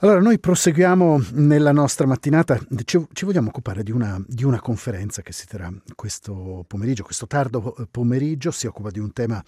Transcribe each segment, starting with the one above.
Allora, noi proseguiamo nella nostra mattinata, ci vogliamo occupare di una conferenza che si terrà questo pomeriggio, questo tardo pomeriggio, si occupa di un tema,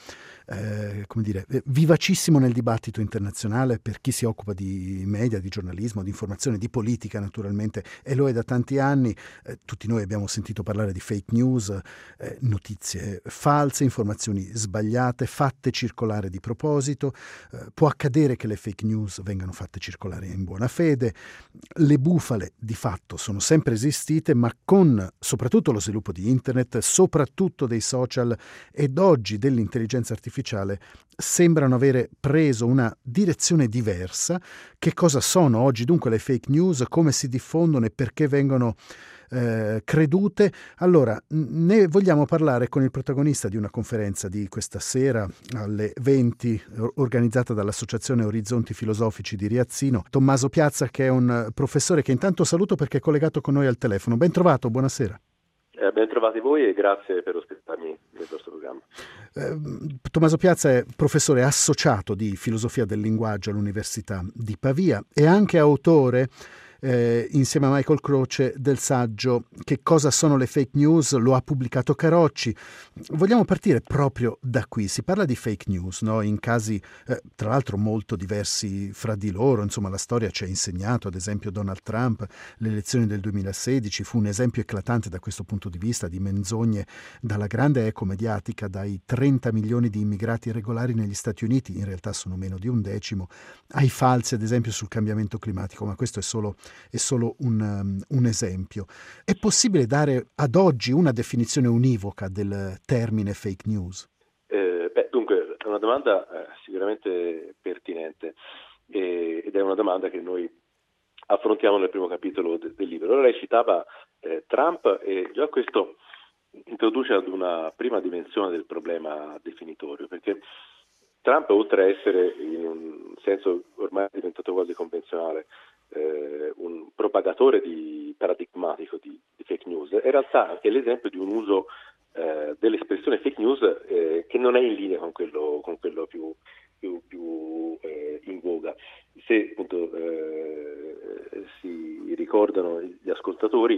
vivacissimo nel dibattito internazionale per chi si occupa di media, di giornalismo, di informazione, di politica naturalmente, e lo è da tanti anni. Tutti noi abbiamo sentito parlare di fake news, notizie false, informazioni sbagliate, fatte circolare di proposito. Può accadere che le fake news vengano fatte circolare in buona fede. Le bufale di fatto sono sempre esistite, ma con soprattutto lo sviluppo di internet, soprattutto dei social ed oggi dell'intelligenza artificiale, sembrano avere preso una direzione diversa. Che cosa sono oggi dunque le fake news, come si diffondono e perché vengono credute? Allora, ne vogliamo parlare con il protagonista di una conferenza di questa sera alle 20, organizzata dall'Associazione Orizzonti Filosofici di Riazzino, Tommaso Piazza, che è un professore che intanto saluto perché è collegato con noi al telefono. Ben trovato, buonasera. Ben trovati voi e grazie per ospitarmi nel vostro programma. Tommaso Piazza è professore associato di filosofia del linguaggio all'Università di Pavia e anche autore, insieme a Michael Croce, del saggio Che cosa sono le fake news? Lo ha pubblicato Carocci. Vogliamo partire proprio da qui. Si parla di fake news, no? In casi tra l'altro molto diversi fra di loro. Insomma, la storia ci ha insegnato, ad esempio Donald Trump, le elezioni del 2016 fu un esempio eclatante da questo punto di vista di menzogne, dalla grande eco mediatica, dai 30 milioni di immigrati irregolari negli Stati Uniti, in realtà sono meno di un decimo, ai falsi ad esempio sul cambiamento climatico, ma questo è solo un esempio. È possibile dare ad oggi una definizione univoca del termine fake news? Dunque, è una domanda sicuramente pertinente ed è una domanda che noi affrontiamo nel primo capitolo del libro. Allora lei citava Trump e già questo introduce ad una prima dimensione del problema definitorio, perché Trump, oltre a essere in un senso ormai diventato quasi convenzionale un propagatore paradigmatico di fake news, è in realtà anche l'esempio di un uso dell'espressione fake news che non è in linea con quello più in voga. Se appunto si ricordano gli ascoltatori,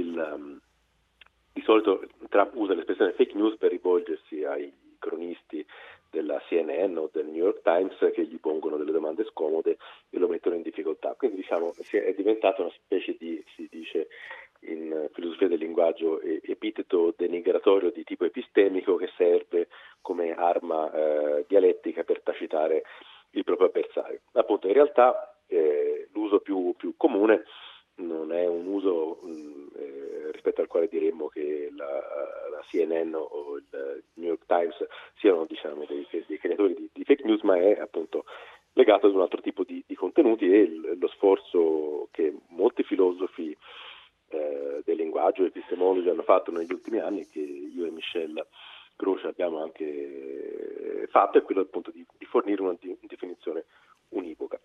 di solito Trump usa l'espressione fake news per rivolgersi ai cronisti della CNN o del New York Times che gli pongono delle domande scomode e lo mettono in difficoltà. Quindi diciamo è diventata una specie di, si dice in filosofia del linguaggio, epiteto denigratorio di tipo epistemico che serve come arma dialettica per tacitare il proprio avversario. Appunto, in realtà l'uso più comune non è un uso rispetto al quale diremmo che la CNN o il New York Times siano, diciamo, dei creatori di fake news, ma è appunto legato ad un altro tipo di contenuti e lo sforzo che molti filosofi del linguaggio e epistemologi hanno fatto negli ultimi anni, che io e Michel Croce abbiamo anche fatto, è quello appunto di fornire una definizione univoca.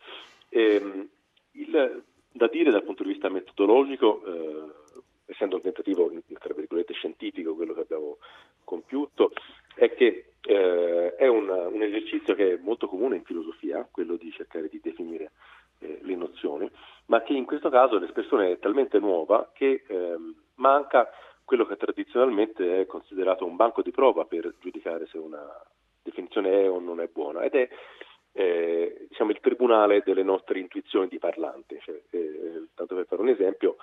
Da dire dal punto di vista metodologico, essendo un tentativo tra virgolette scientifico quello che abbiamo compiuto, è che è un esercizio che è molto comune in filosofia, quello di cercare di definire le nozioni, ma che in questo caso l'espressione è talmente nuova che manca quello che tradizionalmente è considerato un banco di prova per giudicare se una definizione è o non è buona, ed è diciamo il tribunale delle nostre intuizioni di parlante. Tanto per fare un esempio,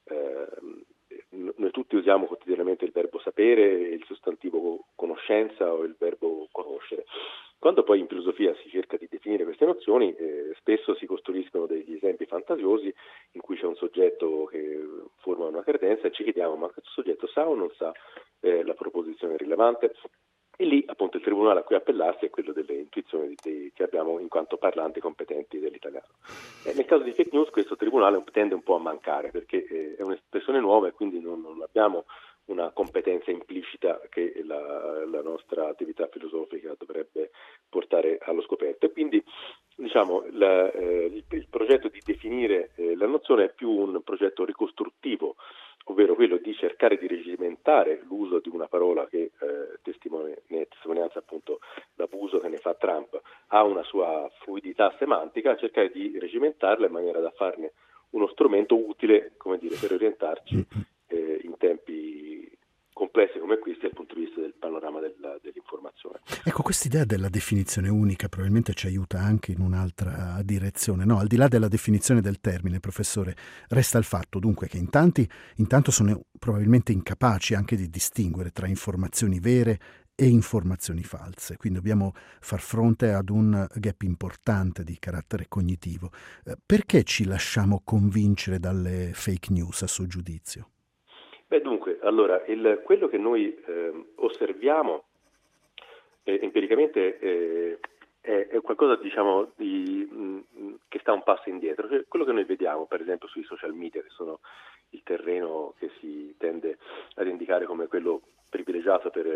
noi tutti usiamo quotidianamente il verbo sapere, il sostantivo conoscenza o il verbo conoscere. Quando poi in filosofia si cerca di definire queste nozioni, spesso si costruiscono degli esempi fantasiosi in cui c'è un soggetto che forma una credenza e ci chiediamo: ma questo soggetto sa o non sa la proposizione rilevante? E lì appunto il tribunale a cui appellarsi è quello delle intuizioni che abbiamo in quanto parlanti competenti dell'italiano. Nel caso di fake news questo tribunale tende un po' a mancare, perché è un'espressione nuova e quindi non abbiamo una competenza implicita che la nostra attività filosofica dovrebbe portare allo scoperto. E quindi diciamo il progetto di definire la nozione è più un progetto ricostruttivo, ovvero quello di cercare di regimentare l'uso di una parola che testimonianza appunto l'abuso che ne fa Trump ha una sua fluidità semantica, cercare di regimentarla in maniera da farne uno strumento utile, come dire, per orientarci in tempi complessi come questi dal punto di vista del panorama dell'informazione. Ecco, quest'idea della definizione unica probabilmente ci aiuta anche in un'altra direzione, no? Al di là della definizione del termine, professore, resta il fatto dunque che intanto sono probabilmente incapaci anche di distinguere tra informazioni vere e informazioni false, quindi dobbiamo far fronte ad un gap importante di carattere cognitivo. Perché ci lasciamo convincere dalle fake news a suo giudizio? Beh, dunque, allora, quello che noi osserviamo empiricamente è qualcosa, diciamo, che sta un passo indietro. Cioè, quello che noi vediamo, per esempio, sui social media, che sono il terreno che si tende ad indicare come quello privilegiato per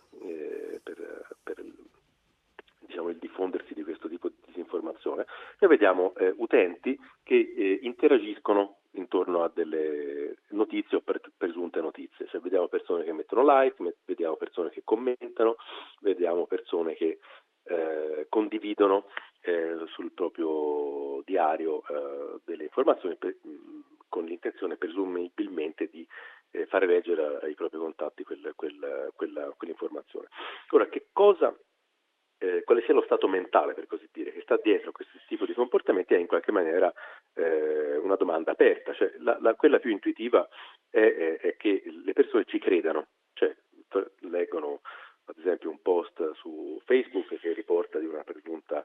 diciamo, il diffondersi di questo tipo di disinformazione, noi vediamo utenti che interagiscono intorno a delle notizie o presunte notizie, cioè vediamo persone che mettono like, vediamo persone che commentano, vediamo persone che condividono sul proprio diario delle informazioni con l'intenzione presumibilmente di fare leggere ai propri contatti quell'informazione. Ora, quale sia lo stato mentale, per così dire, che sta dietro a questo tipo di comportamenti è in qualche maniera una domanda aperta, cioè quella più intuitiva è che le persone ci credano, cioè leggono ad esempio un post su Facebook che riporta di una presunta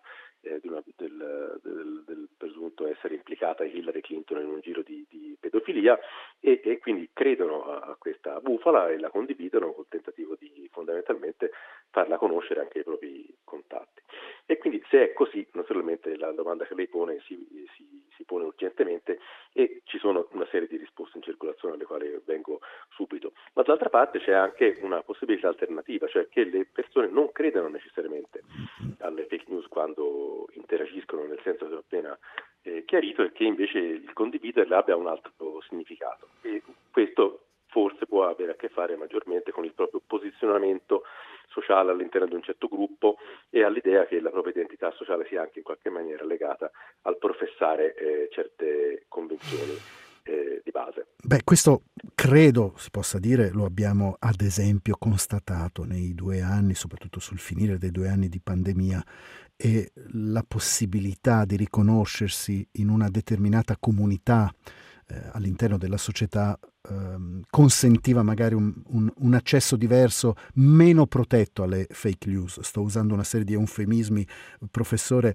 del presunto essere implicata Hillary Clinton in un giro di pedofilia e quindi credono a questa bufala e la condividono col tentativo di fondamentalmente farla conoscere anche ai propri contatti. E quindi se è così, naturalmente la domanda che lei pone si pone urgentemente e ci sono una serie di risposte in circolazione alle quali vengo subito. Ma dall'altra parte c'è anche una possibilità alternativa, cioè che le persone non credano necessariamente alle fake news quando interagiscono, nel senso che ho appena chiarito, e che invece il condividerle abbia un altro significato. E questo forse può avere a che fare maggiormente con il proprio posizionamento sociale all'interno di un certo gruppo e all'idea che la propria identità sociale sia anche in qualche maniera legata al professare certe convinzioni di base. Beh, questo credo si possa dire, lo abbiamo ad esempio constatato nei 2 anni, soprattutto sul finire dei 2 anni di pandemia, e la possibilità di riconoscersi in una determinata comunità all'interno della società consentiva magari un accesso diverso, meno protetto alle fake news. Sto usando una serie di eufemismi, professore,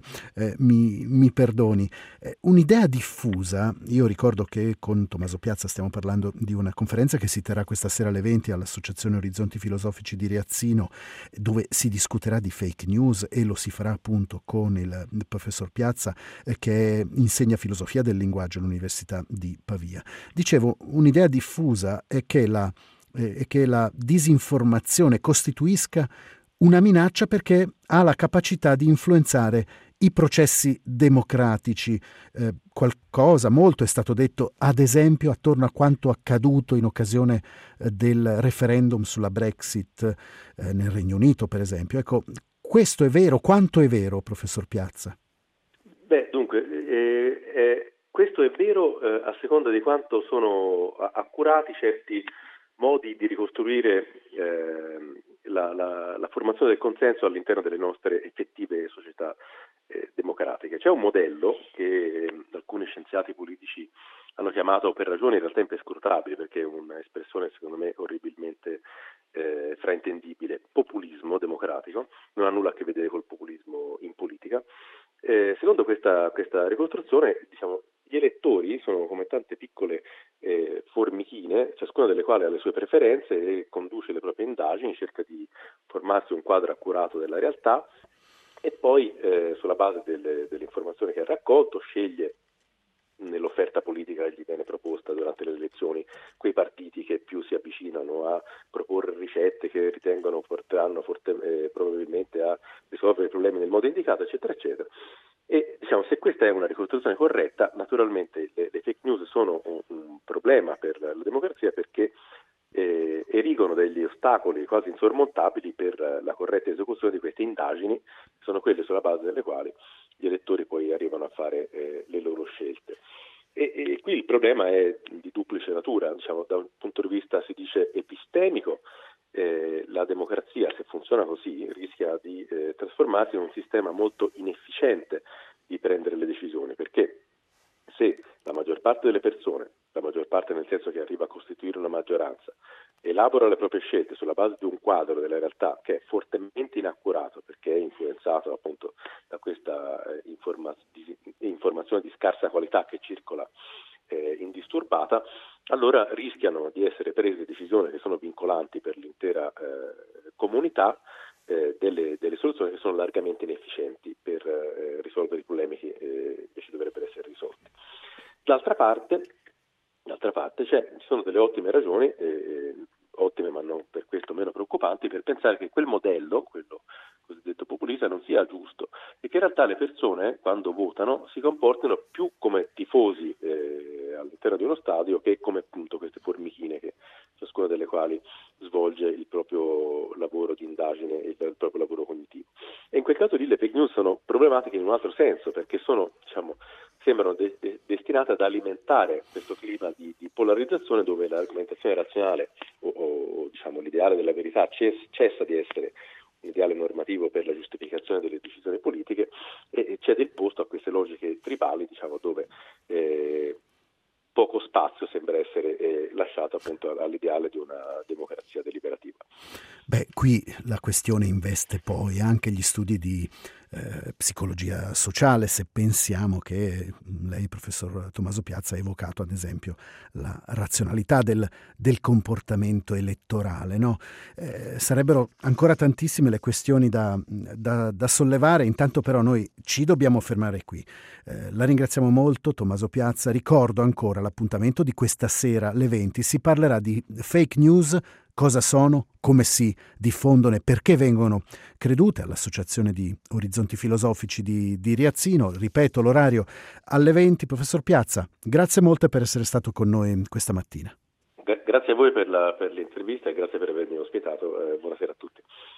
mi perdoni. Un'idea diffusa, io ricordo che con Tommaso Piazza stiamo parlando di una conferenza che si terrà questa sera alle 20 all'Associazione Orizzonti Filosofici di Riazzino, dove si discuterà di fake news e lo si farà appunto con il professor Piazza che insegna filosofia del linguaggio all'Università di Pavia. Dicevo, un'idea diffusa è che la disinformazione costituisca una minaccia perché ha la capacità di influenzare i processi democratici. Molto è stato detto, ad esempio, attorno a quanto accaduto in occasione del referendum sulla Brexit nel Regno Unito, per esempio. Ecco, questo è vero? Quanto è vero, professor Piazza? Beh, dunque, questo è vero a seconda di quanto sono accurati certi modi di ricostruire la formazione del consenso all'interno delle nostre effettive società democratiche. C'è un modello che alcuni scienziati politici hanno chiamato, per ragioni in realtà imperscrutabili, perché è un'espressione secondo me orribilmente fraintendibile, populismo democratico, non ha nulla a che vedere col populismo in politica. Secondo questa ricostruzione, diciamo, gli elettori sono come tante piccole formichine, ciascuna delle quali ha le sue preferenze e conduce le proprie indagini, cerca di formarsi un quadro accurato della realtà e poi sulla base delle informazioni che ha raccolto sceglie nell'offerta politica che gli viene proposta durante le elezioni quei partiti che più si avvicinano a proporre ricette che ritengono porteranno probabilmente a risolvere i problemi nel modo indicato, eccetera, eccetera. E diciamo, se questa è una ricostruzione corretta, naturalmente le fake news sono un problema per la democrazia perché erigono degli ostacoli quasi insormontabili per la corretta esecuzione di queste indagini sono quelle sulla base delle quali gli elettori poi arrivano a fare le loro scelte. E qui il problema è di duplice natura, diciamo, da un punto di vista, si dice, epistemico. La democrazia, se funziona così, rischia di trasformarsi in un sistema molto inefficiente di prendere le decisioni, perché se la maggior parte delle persone, la maggior parte nel senso che arriva a costituire una maggioranza, elabora le proprie scelte sulla base di un quadro della realtà che è fortemente inaccurato, perché è influenzato appunto da questa informazione di scarsa qualità che circola indisturbata, allora rischiano di essere prese decisioni che sono vincolanti per l'intera comunità, delle soluzioni che sono largamente inefficienti per risolvere i problemi che invece dovrebbero essere risolti. D'altra parte ci sono delle ottime ragioni, ottime ma non per questo meno preoccupanti, per pensare che quel modello, quello cosiddetto populista, non sia giusto e che in realtà le persone, quando votano, si comportino più come tifosi all'interno di uno stadio che come appunto queste formichine, che ciascuna delle quali svolge il proprio lavoro di indagine e il proprio lavoro cognitivo. E in quel caso lì le fake news sono problematiche in un altro senso, perché sono, sembrano destinate ad alimentare questo clima di polarizzazione, dove l'argomentazione razionale o l'ideale della verità cessa di essere un ideale normativo per la giustificazione delle decisioni politiche e cede il posto a queste logiche tribali, dove poco spazio sembra essere lasciato appunto all'ideale di una democrazia deliberativa. Qui la questione investe poi anche gli studi di psicologia sociale, se pensiamo che lei, professor Tommaso Piazza, ha evocato ad esempio la razionalità del comportamento elettorale, no? Sarebbero ancora tantissime le questioni da sollevare, intanto però noi ci dobbiamo fermare qui. La ringraziamo molto, Tommaso Piazza. Ricordo ancora l'appuntamento di questa sera alle 20, si parlerà di fake news, cosa sono, come si diffondono e perché vengono credute, all'Associazione di Orizzonti Filosofici di Riazzino. Ripeto, l'orario alle 20. Professor Piazza, grazie molte per essere stato con noi questa mattina. Grazie a voi per l'intervista e grazie per avermi ospitato. Buonasera a tutti.